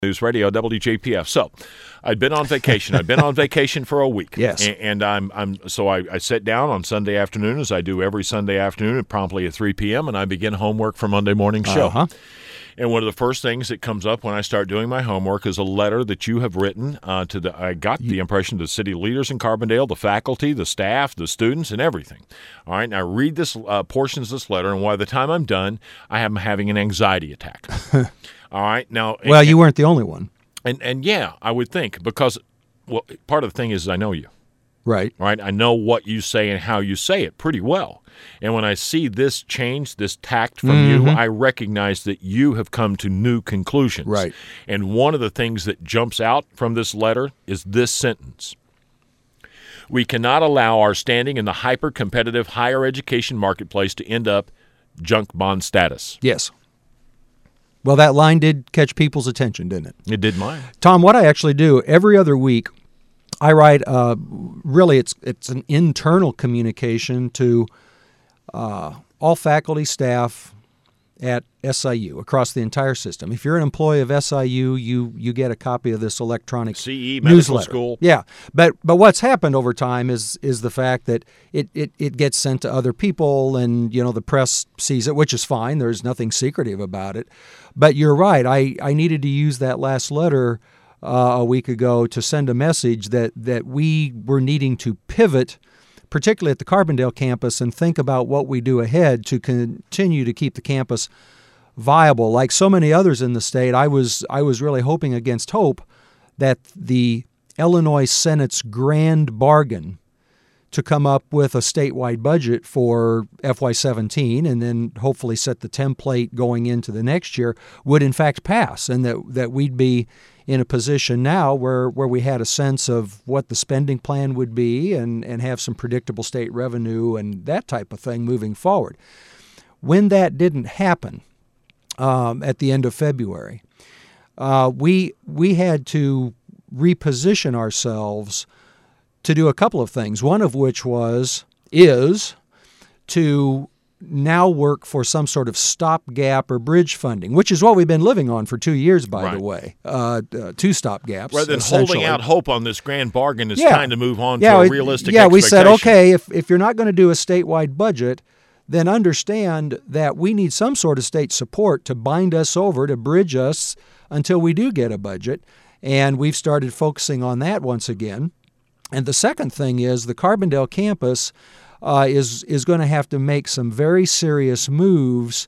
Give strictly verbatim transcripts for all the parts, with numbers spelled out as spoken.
News Radio, W J P F. So, I'd been on vacation. I'd been on vacation for a week. Yes. And, and I'm I'm so I, I sit down on Sunday afternoon, as I do every Sunday afternoon, promptly at three p.m., and I begin homework for Monday morning show. Uh-huh. And one of the first things that comes up when I start doing my homework is a letter that you have written uh, to the, I got the impression, to the city leaders in Carbondale, the faculty, the staff, the students, and everything. All right, now read this uh, portions of this letter, and by the time I'm done, I am having an anxiety attack. All right, now. Well, and, you weren't the only one. And, and yeah, I would think, because, well, part of the thing is I know you. Right. Right? I know what you say and how you say it pretty well. And when I see this change, this tact from mm-hmm. you, I recognize that you have come to new conclusions. Right. And one of the things that jumps out from this letter is this sentence. We cannot allow our standing in the hyper-competitive higher education marketplace to end up junk bond status. Yes. Well, that line did catch people's attention, didn't it? It did mine. Tom, what I actually do every other week, I write, uh, really, it's it's an internal communication to uh, all faculty, staff at S I U across the entire system. If you're an employee of S I U, you you get a copy of this electronic C E Medical newsletter. School. Yeah, but but what's happened over time is is the fact that it, it, it gets sent to other people, and you know the press sees it, which is fine. There's nothing secretive about it. But you're right. I, I needed to use that last letter uh, a week ago to send a message that that we were needing to pivot, particularly at the Carbondale campus, and think about what we do ahead to continue to keep the campus viable. Like so many others in the state, I was I was really hoping against hope that the Illinois Senate's grand bargain to come up with a statewide budget for F Y seventeen and then hopefully set the template going into the next year would in fact pass, and that, that we'd be in a position now where, where we had a sense of what the spending plan would be and, and have some predictable state revenue and that type of thing moving forward. When that didn't happen um, at the end of February, uh, we we had to reposition ourselves to do a couple of things, one of which was, is to now work for some sort of stopgap or bridge funding, which is what we've been living on for two years, by right. the way, uh, uh, two stopgaps. Rather than holding out hope on this grand bargain, it's yeah. time to move on yeah, to a it, realistic Yeah, we expectation. said, okay, if, if you're not going to do a statewide budget, then understand that we need some sort of state support to bind us over, to bridge us until we do get a budget. And we've started focusing on that once again. And the second thing is the Carbondale campus uh, is is going to have to make some very serious moves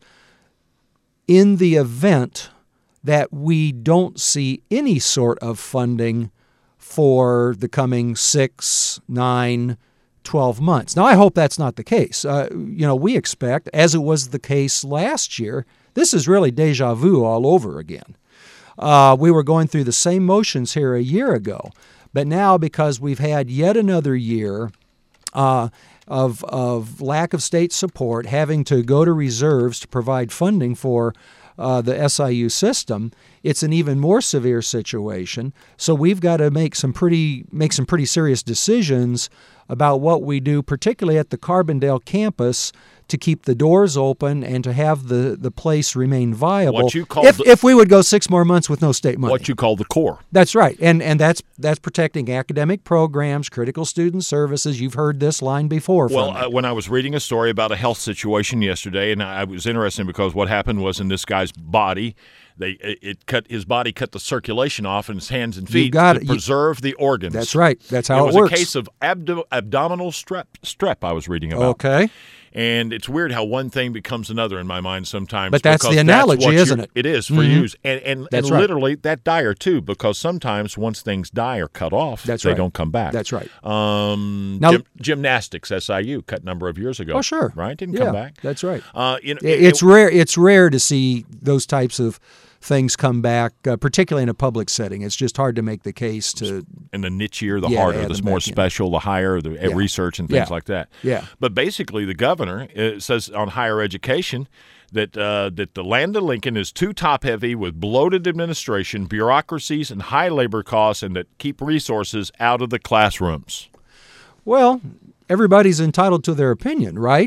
in the event that we don't see any sort of funding for the coming six, nine, twelve months. Now, I hope that's not the case. Uh, you know, we expect, as it was the case last year, this is really deja vu all over again. Uh, we were going through the same motions here a year ago. But now, because we've had yet another year uh, of of lack of state support, having to go to reserves to provide funding for uh, the S I U system, it's an even more severe situation. So we've got to make some pretty make some pretty serious decisions about what we do, particularly at the Carbondale campus, to keep the doors open and to have the, the place remain viable. What you call if, the, if we would go six more months with no state money. What you call the core. That's right. And and that's that's protecting academic programs, critical student services. You've heard this line before. Well, from uh, when I was reading a story about a health situation yesterday, and I was interested because what happened was in this guy's body, they it, it cut his body cut the circulation off in his hands and feet got to it. preserve the organs. That's right. That's how it, it was works. a case of abdo- abdominal strep. Strep I was reading about. Okay. And it's weird how one thing becomes another in my mind sometimes. But that's because the analogy, that's isn't it? It is for mm-hmm. you. And, and, that's and right. literally that dire, too, because sometimes once things die or cut off, that's they right. don't come back. That's right. Um, now, gym, gymnastics, S I U, cut a number of years ago. Oh, sure. Right? Didn't yeah, come back. That's right. Uh, you know, it, it's, it, rare, it's rare to see those types of things come back, uh, particularly in a public setting. It's just hard to make the case to... And the nichier, the yeah, harder, the more special, the higher, the yeah. research and things yeah. like that. Yeah. But basically, the governor uh, says on higher education that uh, that the land of Lincoln is too top-heavy with bloated administration, bureaucracies, and high labor costs, and that keep resources out of the classrooms. Well, everybody's entitled to their opinion, right?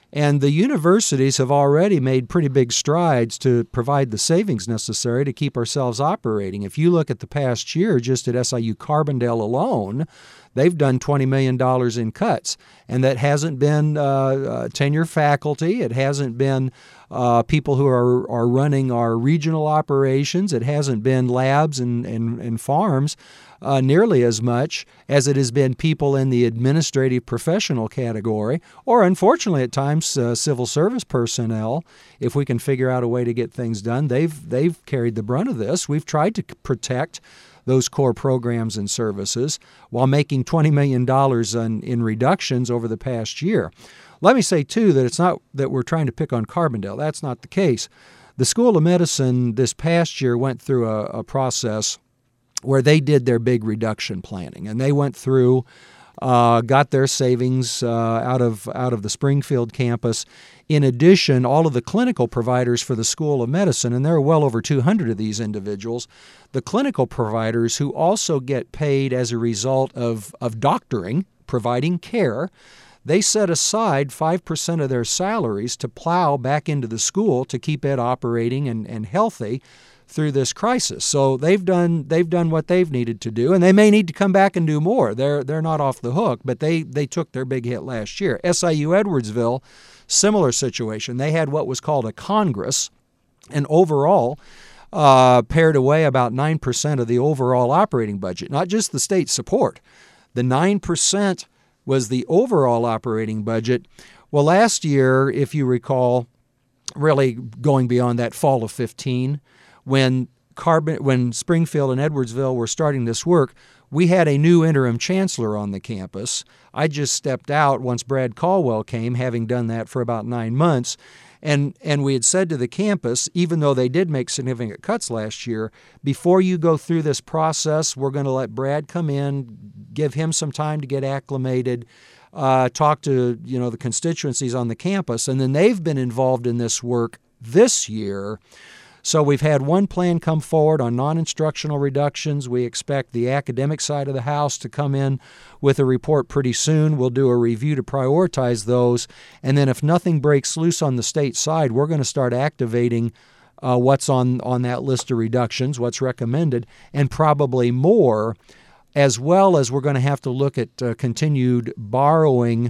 And the universities have already made pretty big strides to provide the savings necessary to keep ourselves operating. If you look at the past year, just at S I U Carbondale alone, they've done twenty million dollars in cuts. And that hasn't been uh, uh, tenure faculty. It hasn't been uh, people who are, are running our regional operations. It hasn't been labs and, and, and farms uh, nearly as much as it has been people in the administrative professional category, or unfortunately at times uh, civil service personnel. If we can figure out a way to get things done, they've, they've carried the brunt of this. We've tried to protect those core programs and services while making twenty million dollars in, in reductions over the past year. Let me say, too, that it's not that we're trying to pick on Carbondale. That's not the case. The School of Medicine this past year went through a, a process where they did their big reduction planning, and they went through, uh, got their savings uh, out of out of the Springfield campus. In addition, all of the clinical providers for the School of Medicine, and there are well over two hundred of these individuals, the clinical providers who also get paid as a result of, of doctoring, providing care, they set aside five percent of their salaries to plow back into the school to keep it operating and, and healthy through this crisis. So they've done they've done what they've needed to do, and they may need to come back and do more. They're they're not off the hook, but they they took their big hit last year. S I U Edwardsville, similar situation. They had what was called a Congress, and overall uh, pared away about nine percent of the overall operating budget, not just the state support. The nine percent was the overall operating budget. Well, last year, if you recall, really going beyond that fall of fifteen, when Carbon, when Springfield and Edwardsville were starting this work, we had a new interim chancellor on the campus. I just stepped out once Brad Caldwell came, having done that for about nine months. And, and we had said to the campus, even though they did make significant cuts last year, before you go through this process, we're going to let Brad come in, give him some time to get acclimated, uh, talk to you know the constituencies on the campus, and then they've been involved in this work this year. So we've had one plan come forward on non-instructional reductions. We expect the academic side of the house to come in with a report pretty soon. We'll do a review to prioritize those. And then if nothing breaks loose on the state side, we're going to start activating uh, what's on, on that list of reductions, what's recommended, and probably more, as well as we're going to have to look at uh, continued borrowing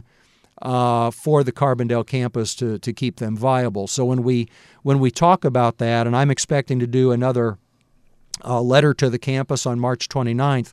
Uh, for the Carbondale campus to, to keep them viable. So when we when we talk about that, and I'm expecting to do another uh, letter to the campus on March twenty-ninth,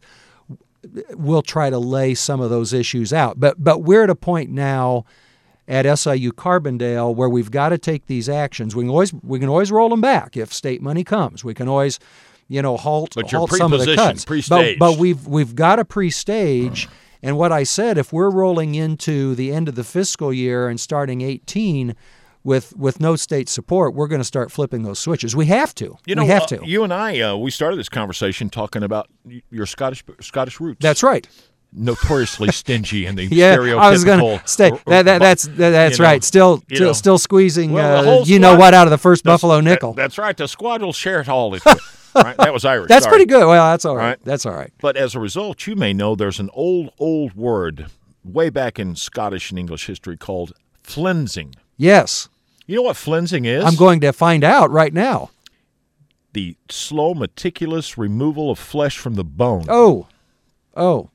we'll try to lay some of those issues out. But but we're at a point now at S I U Carbondale where we've got to take these actions. We can always we can always roll them back if state money comes. We can always you know halt, but halt some of the cuts. Pre-staged. But, but we've we've got to pre-stage. And what I said, if we're rolling into the end of the fiscal year and starting eighteen with with no state support, we're going to start flipping those switches. We have to. You know, we have uh, to. You and I, uh, we started this conversation talking about your Scottish Scottish roots. That's right. Notoriously stingy in the yeah, stereotypical. I was going to stay. Or, or, that, that, that's that, that's you know, right. Still, still, know. still squeezing. Well, uh, you know squad, what out of the first the, Buffalo nickel. That, that's right. The squad will share it all. Right? That was Irish. That's Sorry. pretty good. Well, that's all right. right. That's all right. But as a result, you may know there's an old, old word way back in Scottish and English history called flensing. Yes. You know what flensing is? I'm going to find out right now. The slow, meticulous removal of flesh from the bone. Oh. Oh.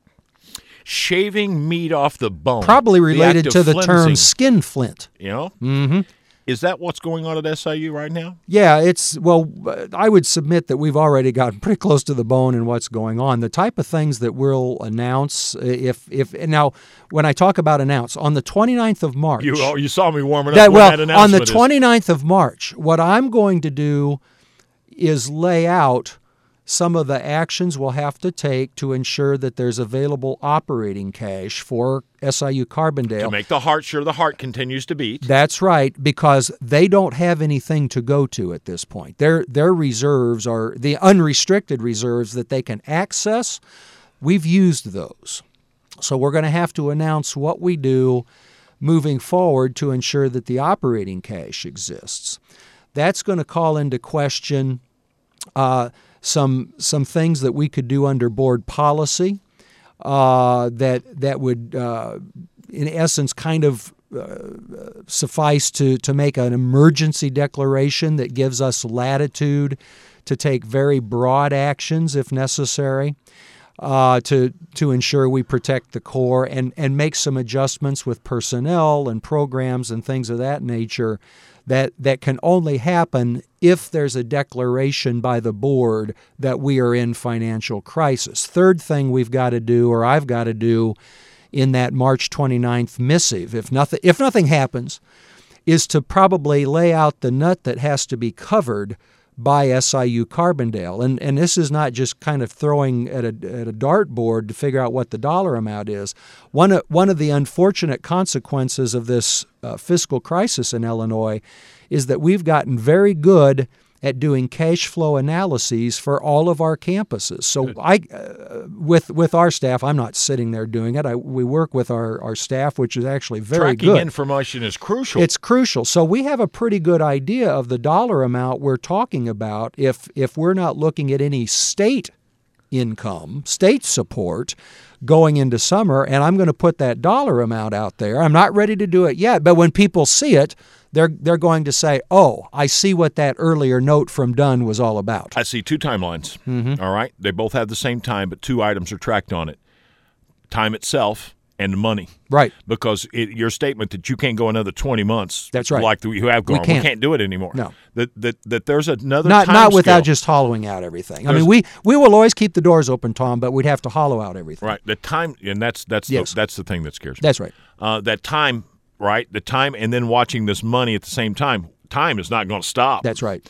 Shaving meat off the bone. Probably related the to the flensing. term skin flint. You know? Mm-hmm. Is that what's going on at S I U right now? Yeah, it's, well, I would submit that we've already gotten pretty close to the bone in what's going on. The type of things that we'll announce, if, if now, when I talk about announce, on the twenty-ninth of March. You, oh, you saw me warming up that, when well, that announcement on the is. twenty-ninth of March, what I'm going to do is lay out some of the actions we'll have to take to ensure that there's available operating cash for S I U Carbondale. To make the heart sure the heart continues to beat. That's right, because they don't have anything to go to at this point. Their their reserves are the unrestricted reserves that they can access. We've used those. So we're going to have to announce what we do moving forward to ensure that the operating cash exists. That's going to call into question uh, some some things that we could do under board policy uh, that that would, uh, in essence, kind of uh, suffice to, to make an emergency declaration that gives us latitude to take very broad actions if necessary uh, to to ensure we protect the core and, and make some adjustments with personnel and programs and things of that nature that, that can only happen if there's a declaration by the board that we are in financial crisis. Third thing we've got to do, or I've got to do, in that March twenty-ninth missive, if nothing if nothing happens, is to probably lay out the nut that has to be covered by S I U Carbondale. And and this is not just kind of throwing at a at a dartboard to figure out what the dollar amount is. One of, one of the unfortunate consequences of this uh, fiscal crisis in Illinois is that we've gotten very good at doing cash flow analyses for all of our campuses. So Good. I, uh, with with our staff, I'm not sitting there doing it. I, we work with our, our staff, which is actually very Tracking good. Tracking information is crucial. It's crucial. So we have a pretty good idea of the dollar amount we're talking about if if we're not looking at any state income, state support going into summer, and I'm going to put that dollar amount out there. I'm not ready to do it yet, but when people see it, They're they're going to say, oh, I see what that earlier note from Dunn was all about. I see two timelines, mm-hmm. all right? They both have the same time, but two items are tracked on it. Time itself and the money. Right. Because it, your statement that you can't go another twenty months That's right. like you have gone, we can't, we can't do it anymore. No. That, that, that there's another not, time Not without scale. just hollowing out everything. There's, I mean, we, we will always keep the doors open, Tom, but we'd have to hollow out everything. Right. The time, and that's, that's, yes. the, that's the thing that scares me. That's right. Uh, that time... Right, the time, and then watching this money at the same time. Time is not going to stop. That's right.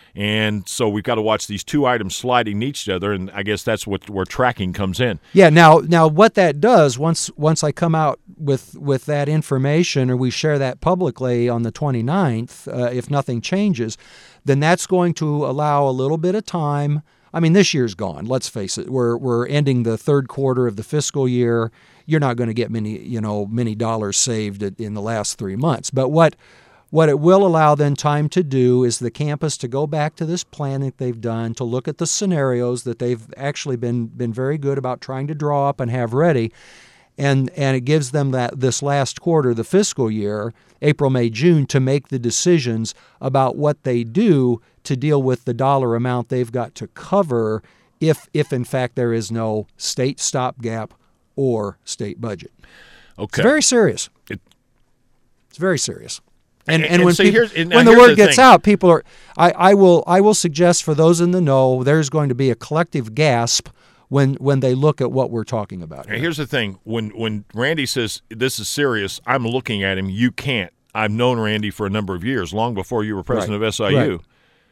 And so we've got to watch these two items sliding each other, and I guess that's what where tracking comes in. Yeah. Now, now, what that does once once I come out with with that information, or we share that publicly on the twenty-ninth, uh, if nothing changes, then that's going to allow a little bit of time. I mean, this year's gone. Let's face it. We're we're ending the third quarter of the fiscal year. You're not going to get many, you know, many dollars saved in the last three months. But what what it will allow then time to do is the campus to go back to this plan that they've done, to look at the scenarios that they've actually been been very good about trying to draw up and have ready. And and it gives them that this last quarter, the fiscal year, April, May, June, to make the decisions about what they do to deal with the dollar amount they've got to cover if if in fact there is no state stopgap or state budget. Okay. It's very serious. It, it's very serious. And and, and, when, so people, here's, and when the here's word the gets thing. out, people are I, I will I will suggest for those in the know, there's going to be a collective gasp when when they look at what we're talking about here. Here's the thing. When when Randy says this is serious, I'm looking at him. You can't. I've known Randy for a number of years, long before you were president right. of S I U. Right.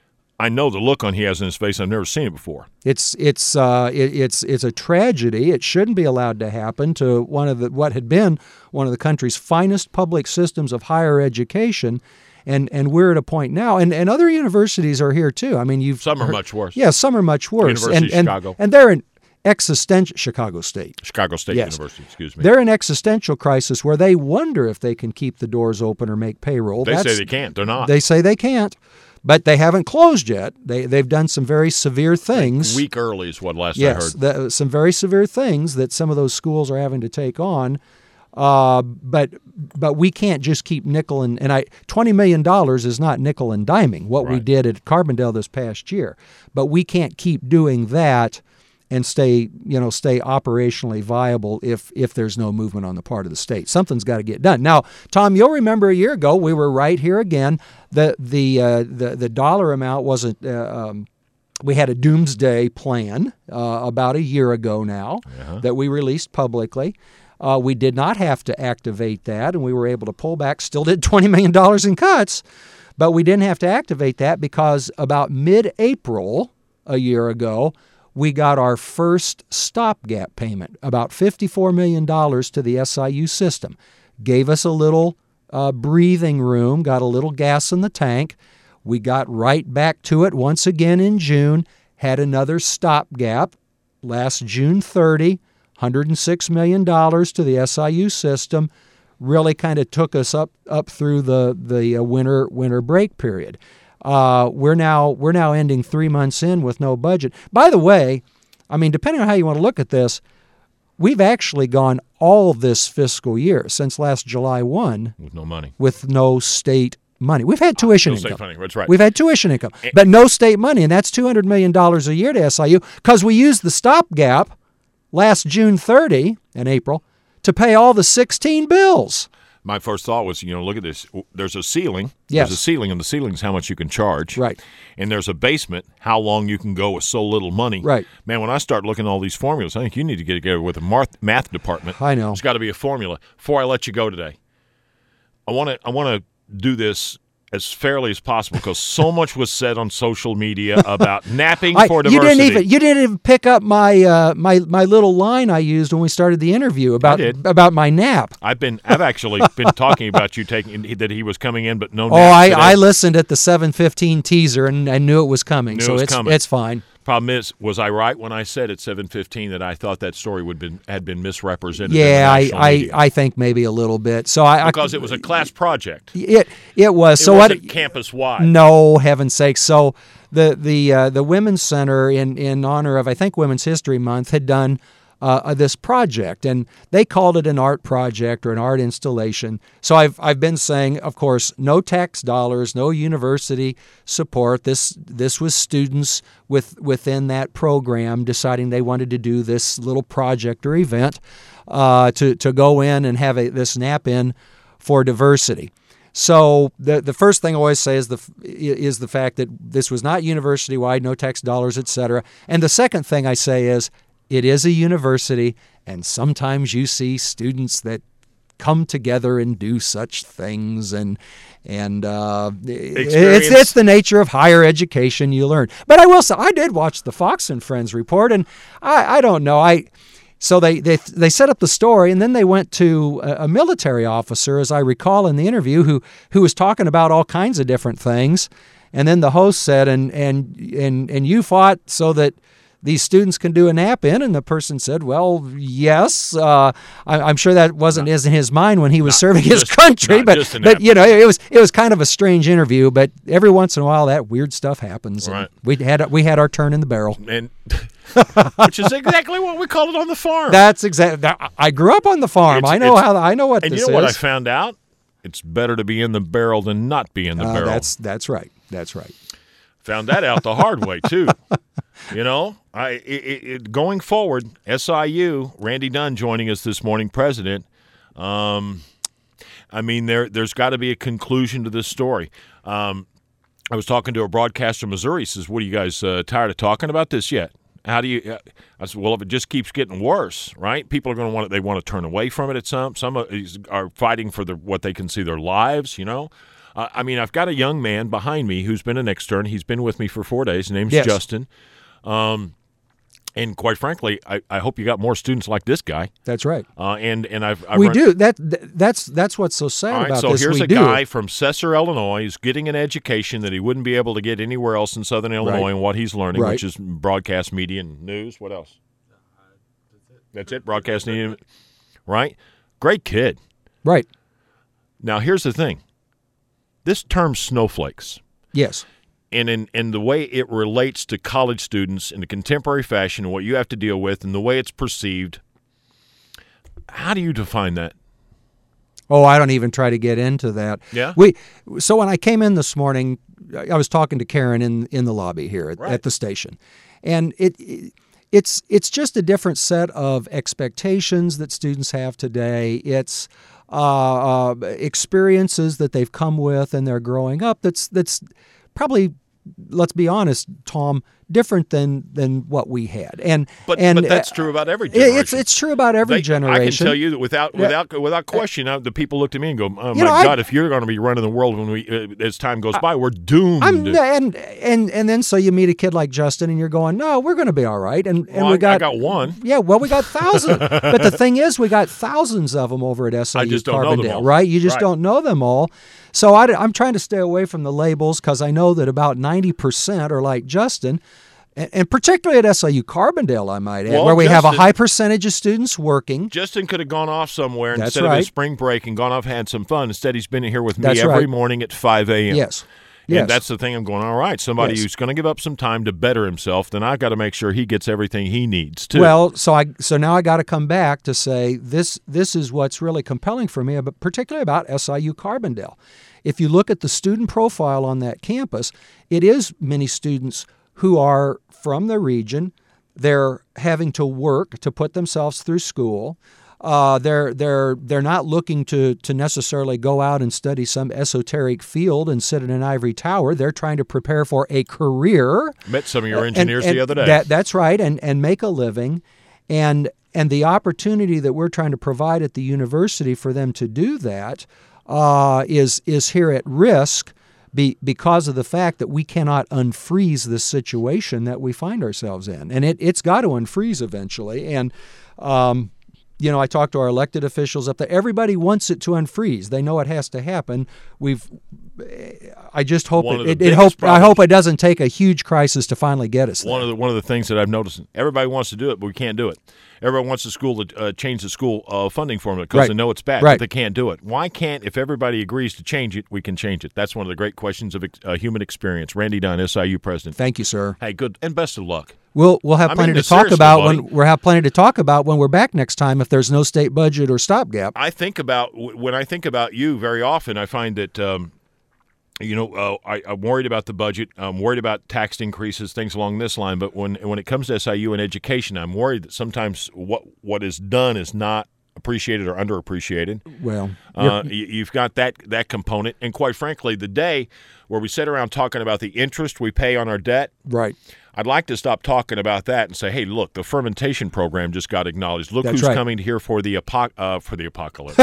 I know the look on he has in his face. I've never seen it before. It's it's uh, it, it's it's a tragedy. It shouldn't be allowed to happen to one of the what had been one of the country's finest public systems of higher education, and and we're at a point now. And, and other universities are here too. I mean, you've some are heard, much worse. Yeah, some are much worse. University and, of and, Chicago, and they're in existential Chicago State. Chicago State yes. University. Excuse me. They're in existential crisis where they wonder if they can keep the doors open or make payroll. They That's, say they can't. They're not. They say they can't. But they haven't closed yet. They, they've done some very severe things. A week early is what last yes, I heard. Yes, some very severe things that some of those schools are having to take on. Uh, but but we can't just keep nickel and, and I twenty million dollars is not nickel and diming, what right. we did at Carbondale this past year. But we can't keep doing that and stay, you know, stay operationally viable if if there's no movement on the part of the state. Something's got to get done. Now, Tom, you'll remember a year ago we were right here again. The the uh, the the dollar amount wasn't. Uh, um, we had a doomsday plan uh, about a year ago now uh-huh. that we released publicly. Uh, we did not have to activate that, and we were able to pull back. Still did twenty million dollars in cuts, but we didn't have to activate that because about mid-April a year ago, we got our first stopgap payment, about fifty-four million dollars to the S I U system. Gave us a little uh, breathing room, got a little gas in the tank. We got right back to it once again in June, had another stopgap last June thirtieth, one hundred six million dollars to the S I U system. Really kind of took us up up through the, the uh, winter winter break period. Uh, we're now we're now ending three months in with no budget. By the way, I mean, depending on how you want to look at this, we've actually gone all this fiscal year since last July first with no money, with no state money. We've had tuition no state income. funding. That's right. We've had tuition income, but no state money, and that's two hundred million dollars a year to S I U because we used the stopgap last June thirtieth in April to pay all the sixteen bills. My first thought was, you know, look at this. There's a ceiling. Yes. There's a ceiling, and the ceiling is how much you can charge. Right. And there's a basement, how long you can go with so little money. Right. Man, when I start looking at all these formulas, I think you need to get together with a math, math department. I know. There's got to be a formula. Before I let you go today, I want to I want to do this as fairly as possible because so much was said on social media about napping I, for you diversity. didn't even you didn't even pick up my uh, my my little line I used when we started the interview about about my nap. I've been I've actually been talking about you taking that he was coming in, but no. Oh, I, I listened at the seven fifteen teaser and I knew it was coming, Knew so it was it's coming. it's fine. Problem is, was I right when I said at seven fifteen that I thought that story would been had been misrepresented? Yeah, in the I, I, media? I think maybe a little bit. So I because I, it was a class project. It it was. It so wasn't what? campus wide. No, heaven's sake. So the the uh, the Women's Center in in honor of I think Women's History Month had done uh, this project, and they called it an art project or an art installation. So I've I've been saying, of course, no tax dollars, no university support. This this was students with within that program deciding they wanted to do this little project or event uh, to to go in and have a, this nap in for diversity. So the the first thing I always say is the is the fact that this was not university wide, no tax dollars, et cetera. And the second thing I say is it is a university, and sometimes you see students that come together and do such things, and and uh, it's it's the nature of higher education. You learn. But I will say I did watch the Fox and Friends report, and I, I don't know I. So they, they they set up the story, and then they went to a, a military officer, as I recall in the interview, who who was talking about all kinds of different things. And then the host said, and and and and you fought so that these students can do a nap in, and the person said, well, yes. Uh, I, I'm sure that wasn't not, in his mind when he was serving his just, country, but but you know it was it was kind of a strange interview. But every once in a while, that weird stuff happens. Right. We had we had our turn in the barrel. And which is exactly what we called it on the farm. That's exactly. I grew up on the farm. It's, I know how. I know what and this is. And you know is. what I found out? It's better to be in the barrel than not be in the uh, barrel. That's that's right. That's right. Found that out the hard way too. You know, I it, it, going forward, S I U, Randy Dunn joining us this morning, president. Um, I mean, there there's got to be a conclusion to this story. Um, I was talking to a broadcaster in Missouri. He says, "What are you guys uh, tired of talking about this yet?" How do you? I said, "Well, if it just keeps getting worse, right? People are going to want it. They want to turn away from it. At some some are fighting for the what they can see their lives. You know." Uh, I mean, I've got a young man behind me who's been an extern. He's been with me for four days. His name's yes. Justin. Um, and quite frankly, I, I hope you got more students like this guy. That's right. Uh, and and I've, I've we run, do that. That's that's what's so sad all right, about so this. here's we a do. guy from Cesar, Illinois, who's getting an education that he wouldn't be able to get anywhere else in Southern Illinois, right. and what he's learning, right. which is broadcast media and news. What else? That's it. Broadcast media, right? Great kid. Right. Now here's the thing. This term snowflakes. Yes. And in, in the way it relates to college students in the contemporary fashion and what you have to deal with and the way it's perceived, how do you define that? Oh, I don't even try to get into that. Yeah. We so when I came in this morning, I was talking to Karen in, in the lobby here at, right. at the station. And it, it it's it's just a different set of expectations that students have today. It's uh, uh, experiences that they've come with and they're growing up that's that's probably, let's be honest, Tom, different than than what we had. And but, and but that's uh, true about every generation. It's it's true about every they, generation. I can tell you that without yeah. without without question, uh, the people look at me and go, "Oh you my know, God! I, if you're going to be running the world when we uh, as time goes by, we're doomed." I'm, and and and then so you meet a kid like Justin, and you're going, "No, we're going to be all right." And and well, we got I got one. Yeah, well, we got thousands. But the thing is, we got thousands of them over at S I U I just don't know them Carbondale, all. right? You just right. don't know them all. So I, I'm trying to stay away from the labels because I know that about ninety percent are like Justin. And particularly at S I U Carbondale, I might add, well, where we Justin, have a high percentage of students working. Justin could have gone off somewhere That's instead right. of his spring break and gone off and had some fun. Instead, he's been here with me That's every right. morning at five a.m. Yes. Yes. And that's the thing I'm going, all right, somebody Yes. who's going to give up some time to better himself, then I've got to make sure he gets everything he needs, too. Well, so I so now I got to come back to say this this is what's really compelling for me, but particularly about S I U Carbondale. If you look at the student profile on that campus, it is many students who are from the region. They're having to work to put themselves through school. Uh, they're they're they're not looking to to necessarily go out and study some esoteric field and sit in an ivory tower. They're trying to prepare for a career. Met some of your engineers and, and the other day. That, that's right, and and make a living, and and the opportunity that we're trying to provide at the university for them to do that uh, is is here at risk. Be, because of the fact that we cannot unfreeze this situation that we find ourselves in. And it, it's got to unfreeze eventually. And, um, you know, I talked to our elected officials up there. Everybody wants it to unfreeze. They know it has to happen. We've, I just hope One it, of the it, it biggest hope, I problems- hope it doesn't take a huge crisis to finally get us there. One of the one of the things that I've noticed, everybody wants to do it, but we can't do it. Everyone wants the school to uh, change the school uh, funding formula because Right. they know it's bad, Right. but they can't do it. Why can't, if everybody agrees to change it, we can change it? That's one of the great questions of ex- uh, human experience. Randy Dunn, S I U president. Thank you, sir. Hey, good, and best of luck. We'll we'll have I plenty mean, to talk seriously, about buddy. when we'll have plenty to talk about when we're back next time if there's no state budget or stopgap. I think about, when I think about you very often, I find that, um, you know, uh, I, I'm worried about the budget. I'm worried about tax increases, things along this line. But when when it comes to S I U and education, I'm worried that sometimes what what is done is not appreciated or underappreciated. Well, Uh, you- you've got that that component. And quite frankly, the day where we sit around talking about the interest we pay on our debt, right. I'd like to stop talking about that and say, hey, look, the fermentation program just got acknowledged. Look That's who's right. coming here for the apo- uh, for the apocalypse.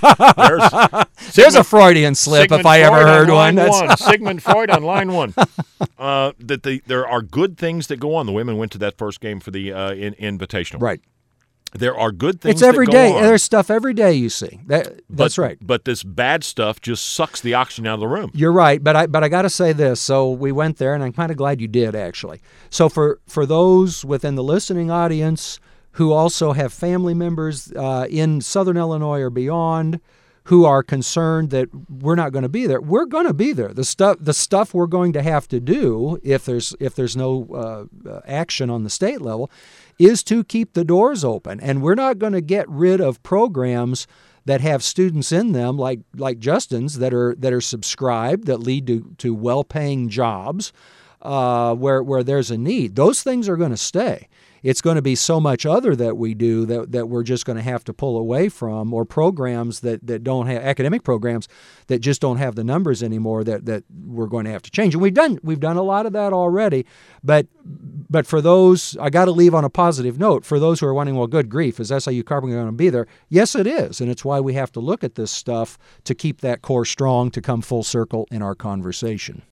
There's There's a Freudian slip Sigmund if I ever Freud heard on one. line That's- one. Sigmund Freud on line one. Uh, that the, there are good things that go on. The women went to that first game for the uh, in, Invitational. Right. There are good things It's every that go day. on. There's stuff every day you see. That, that's but, right. But this bad stuff just sucks the oxygen out of the room. You're right, but I but I got to say this. So we went there, and I'm kind of glad you did actually. So for for those within the listening audience who also have family members uh, in Southern Illinois or beyond who are concerned that we're not going to be there, we're going to be there. The stuff the stuff we're going to have to do if there's if there's no uh, action on the state level is to keep the doors open, and we're not going to get rid of programs that have students in them like like Justin's that are that are subscribed that lead to to well-paying jobs uh, where where there's a need. Those things are going to stay. It's going to be so much other that we do that, that we're just going to have to pull away from, or programs that, that don't have academic programs that just don't have the numbers anymore that, that we're going to have to change. And we've done we've done a lot of that already. But but for those, I got to leave on a positive note. For those who are wondering, well, good grief, is S I U Carbondale going to be there? Yes, it is, and it's why we have to look at this stuff to keep that core strong to come full circle in our conversation.